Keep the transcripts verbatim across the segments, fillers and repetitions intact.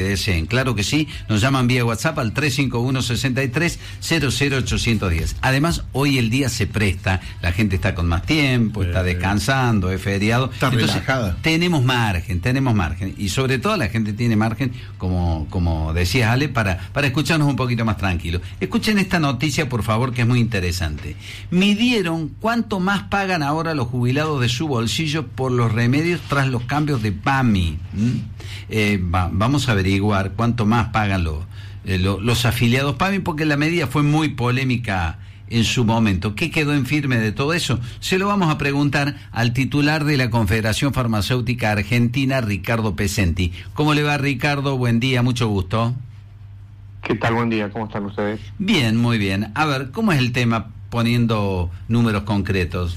deseen. Claro que sí, nos llaman vía WhatsApp al tres cinco uno, seis tres, cero cero ocho uno cero. Además, hoy el día se presta, la gente está con más tiempo, está descansando, es feriado. Está Entonces, relajada. Tenemos margen, tenemos margen. Y sobre todo la gente tiene margen, como, como decía Ale, para, para escucharnos un poquito más tranquilo. Escuchen esta noticia, por favor, que es muy interesante. Midieron cuánto más pagan ahora los jubilados de su bolsillo por los remedios tras los cambios de PAMI. ¿Mm? Eh, va, vamos a averiguar cuánto más pagan los, eh, lo, los afiliados PAMI, porque la medida fue muy polémica en su momento. ¿Qué quedó en firme de todo eso? Se lo vamos a preguntar al titular de la Confederación Farmacéutica Argentina, Ricardo Pesenti. ¿Cómo le va, Ricardo? Buen día, mucho gusto. ¿Qué tal? Buen día, ¿cómo están ustedes? Bien, muy bien. A ver, ¿cómo es el tema poniendo números concretos?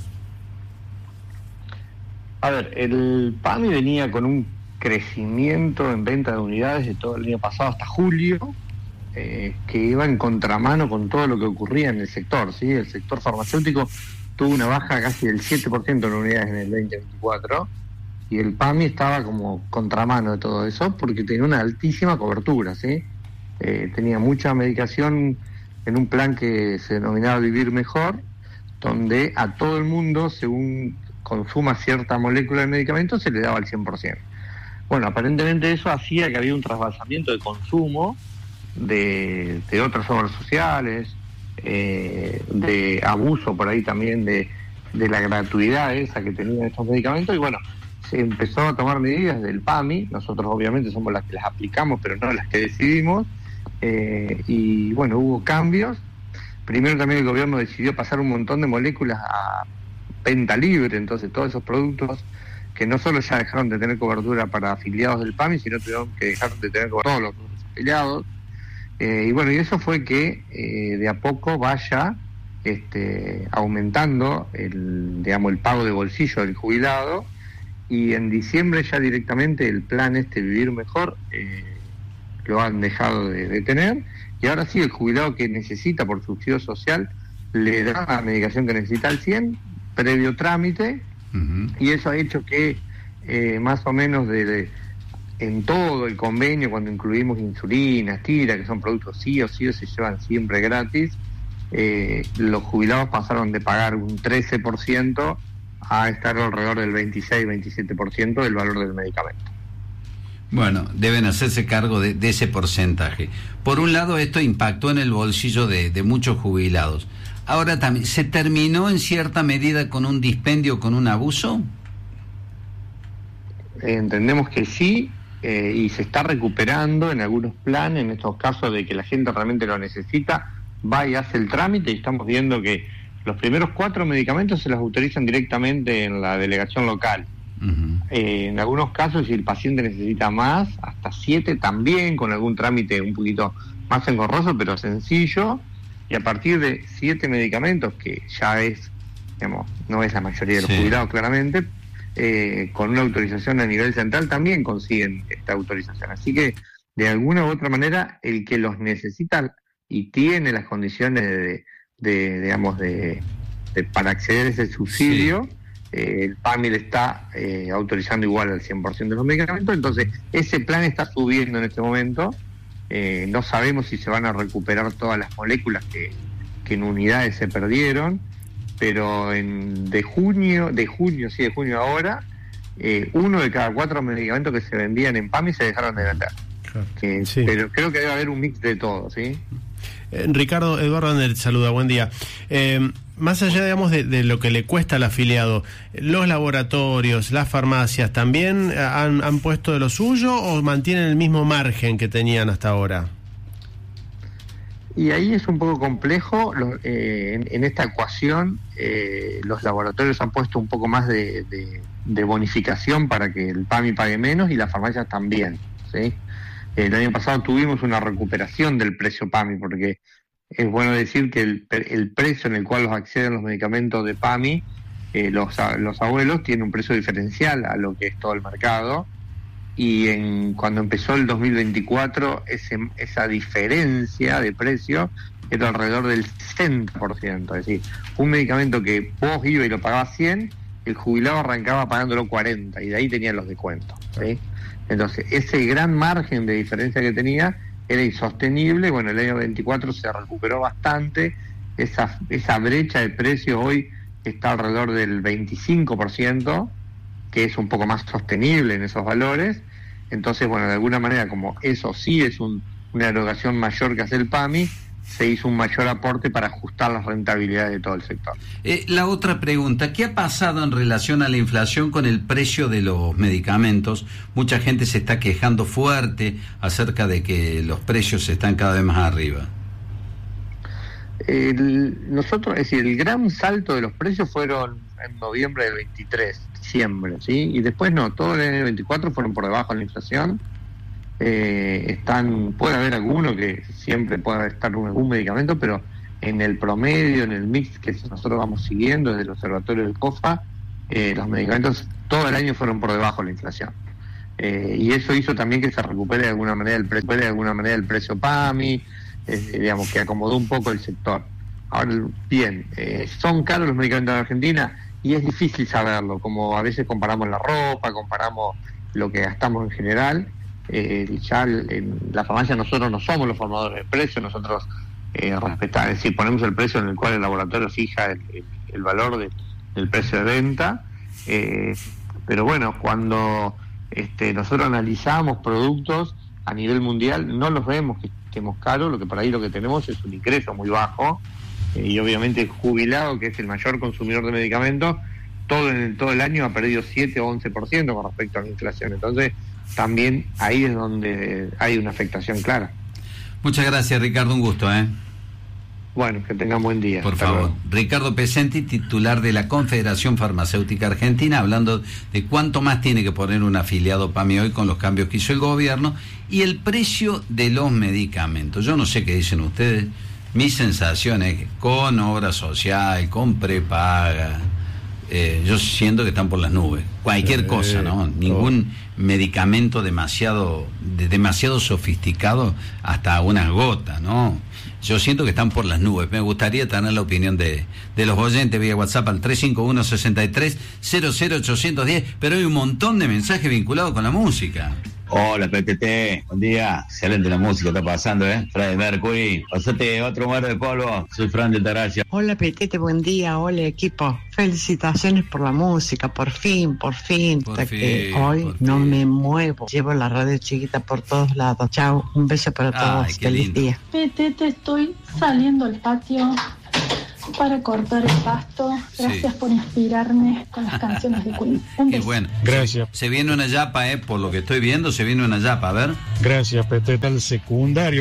A ver, el PAMI venía con un crecimiento en venta de unidades de todo el año pasado hasta julio, eh, que iba en contramano con todo lo que ocurría en el sector, ¿sí? El sector farmacéutico tuvo una baja casi del siete por ciento en unidades en el veinte veinticuatro, y el PAMI estaba como contramano de todo eso porque tenía una altísima cobertura, ¿sí? Eh, tenía mucha medicación en un plan que se denominaba Vivir Mejor, donde a todo el mundo, según consuma cierta molécula de medicamento, se le daba el cien por ciento. Bueno, aparentemente eso hacía que había un trasvasamiento de consumo de, de otras obras sociales, eh, de abuso por ahí también de, de la gratuidad esa que tenían estos medicamentos, y bueno, se empezó a tomar medidas del PAMI. Nosotros obviamente somos las que las aplicamos, pero no las que decidimos, eh, y bueno, hubo cambios. Primero también el gobierno decidió pasar un montón de moléculas a venta libre, entonces todos esos productos que no solo ya dejaron de tener cobertura para afiliados del PAMI, sino tuvieron que dejar de tener cobertura todos los afiliados. Eh, y bueno, y eso fue que eh, de a poco vaya este, aumentando el, digamos, el pago de bolsillo del jubilado, y en diciembre ya directamente el plan este Vivir Mejor eh, lo han dejado de, de tener, y ahora sí el jubilado que necesita por subsidio social le da la medicación que necesita al cien, previo trámite. Uh-huh. Y eso ha hecho que eh, más o menos de, de en todo el convenio, cuando incluimos insulinas, tiras, que son productos sí o sí o se llevan siempre gratis, eh, los jubilados pasaron de pagar un trece por ciento a estar alrededor del veintiséis veintisiete por ciento del valor del medicamento. Bueno, deben hacerse cargo de, de ese porcentaje. Por un lado, esto impactó en el bolsillo de, de muchos jubilados. Ahora también, ¿se terminó en cierta medida con un dispendio, con un abuso? Eh, entendemos que sí, eh, y se está recuperando en algunos planes, en estos casos de que la gente realmente lo necesita, va y hace el trámite, y estamos viendo que los primeros cuatro medicamentos se los autorizan directamente en la delegación local. Uh-huh. Eh, en algunos casos, si el paciente necesita más, hasta siete también, con algún trámite un poquito más engorroso, pero sencillo. Y a partir de siete medicamentos, que ya es, digamos, no es la mayoría de los sí. jubilados claramente, eh, con una autorización a nivel central también consiguen esta autorización. Así que, de alguna u otra manera, el que los necesita y tiene las condiciones de, de digamos, de, de para acceder a ese subsidio, sí. eh, el PAMI le está eh, autorizando igual al cien por ciento de los medicamentos. Entonces, ese plan está subiendo en este momento. Eh, no sabemos si se van a recuperar todas las moléculas que, que en unidades se perdieron, pero en de junio, de junio, sí, de junio ahora, eh, uno de cada cuatro medicamentos que se vendían en PAMI se dejaron de vender. Claro. Que, sí. Pero creo que debe haber un mix de todo, ¿sí? Eh, Ricardo, Eduardo Ander, saluda, buen día. Eh, más allá, digamos, de, de lo que le cuesta al afiliado, ¿los laboratorios, las farmacias también han, han puesto de lo suyo o mantienen el mismo margen que tenían hasta ahora? Y ahí es un poco complejo. Lo, eh, en, en esta ecuación, eh, los laboratorios han puesto un poco más de, de, de bonificación para que el PAMI pague menos, y las farmacias también, ¿sí? El año pasado tuvimos una recuperación del precio PAMI, porque es bueno decir que el, el precio en el cual los acceden los medicamentos de PAMI, eh, los, los abuelos, tiene un precio diferencial a lo que es todo el mercado, y en, cuando empezó el dos mil veinticuatro ese, esa diferencia de precio era alrededor del sesenta por ciento, es decir, un medicamento que vos ibas y lo pagabas cien, el jubilado arrancaba pagándolo cuarenta, y de ahí tenían los descuentos. ¿sí? Entonces, ese gran margen de diferencia que tenía era insostenible. Bueno, el año veinticuatro se recuperó bastante. Esa, esa brecha de precios hoy está alrededor del veinticinco por ciento, que es un poco más sostenible en esos valores. Entonces, bueno, de alguna manera, como eso sí es un, una erogación mayor que hace el P A M I, se hizo un mayor aporte para ajustar las rentabilidades de todo el sector. Eh, la otra pregunta, ¿qué ha pasado en relación a la inflación con el precio de los medicamentos? Mucha gente se está quejando fuerte acerca de que los precios están cada vez más arriba. El, nosotros, es decir, el gran salto de los precios fueron en noviembre del veintitrés, diciembre, ¿sí? Y después no, todo el año veinticuatro fueron por debajo de la inflación. Eh, están, puede haber alguno que siempre pueda estar algún medicamento, pero en el promedio, en el mix que nosotros vamos siguiendo desde el observatorio del COFA, eh, los medicamentos todo el año fueron por debajo de la inflación. Eh, y eso hizo también que se recupere de alguna manera el precio, de alguna manera el precio P A M I, eh, digamos que acomodó un poco el sector. Ahora bien, eh, ¿son caros los medicamentos en Argentina? Y es difícil saberlo, como a veces comparamos la ropa, comparamos lo que gastamos en general. Eh, ya en la farmacia nosotros no somos los formadores de precios, nosotros eh, respetamos, es decir, ponemos el precio en el cual el laboratorio fija el, el, el valor de, del precio de venta, eh, pero bueno, cuando este, nosotros analizamos productos a nivel mundial, no los vemos que estemos caros, lo que por ahí lo que tenemos es un ingreso muy bajo, eh, y obviamente el jubilado, que es el mayor consumidor de medicamentos, todo en el, todo el año ha perdido siete o once por ciento con respecto a la inflación. Entonces también ahí es donde hay una afectación clara. Muchas gracias, Ricardo, un gusto, ¿eh? Bueno, que tengan buen día. Por Hasta favor. luego. Ricardo Pesenti, titular de la Confederación Farmacéutica Argentina, hablando de cuánto más tiene que poner un afiliado P A M I hoy con los cambios que hizo el gobierno y el precio de los medicamentos. Yo no sé qué dicen ustedes, mi sensación es que con obra social, con prepaga, Eh, yo siento que están por las nubes. Cualquier sí, cosa, ¿no? Ningún oh. medicamento demasiado de, demasiado sofisticado, hasta unas gotas, ¿no? Yo siento que están por las nubes. Me gustaría tener la opinión de, de los oyentes vía WhatsApp al tres cinco uno, seis tres, cero cero ocho uno cero, pero hay un montón de mensajes vinculados con la música. Hola, P T T, buen día. Excelente la música está pasando, ¿eh? Freddie Mercury, pasate otro mar de polvo. Soy Fran de Altagracia. Hola, P T T, buen día. Hola, equipo. Felicitaciones por la música, por fin, por fin. Por Hasta fin, que hoy por no fin. me muevo. Llevo la radio chiquita por todos lados. Chao, un beso para todos. Ay, qué Feliz lindo. día. P T T, estoy saliendo al patio para cortar el pasto. Gracias Sí. por inspirarme con las canciones de Queen. Un Qué beso. bueno. Gracias. Se viene una yapa, eh, por lo que estoy viendo, se viene una yapa, a ver. Gracias, P T T, al secundario.